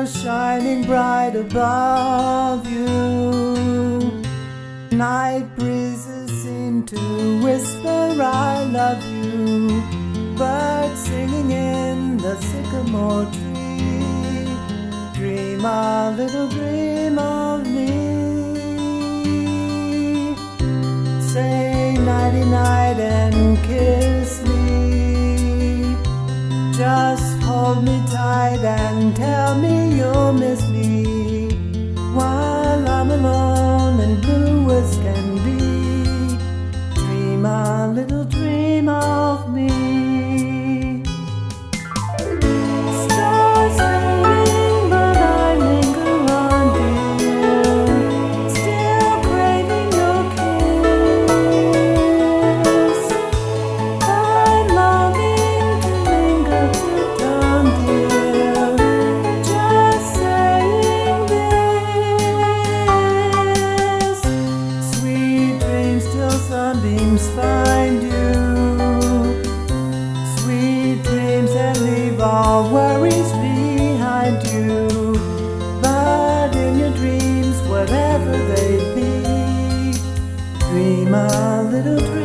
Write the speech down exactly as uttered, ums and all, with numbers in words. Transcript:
stars shining bright above you. Night breezes seem to whisper I love you. Birds singing in the sycamore tree. Dream a little dream of me. Say nighty night and kiss me. Just hold me tight and tell me you'll miss me while I'm alone and blue as can be. Dream a little dream of me. Stars fading, but I linger on, dear, still craving your kiss. I'm longing to linger to dawn, dear, just saying this. Sweet dreams till sunbeams find you. Sweet dreams that leave all worries behind you. But in your dreams, whatever they be, dream a little dream.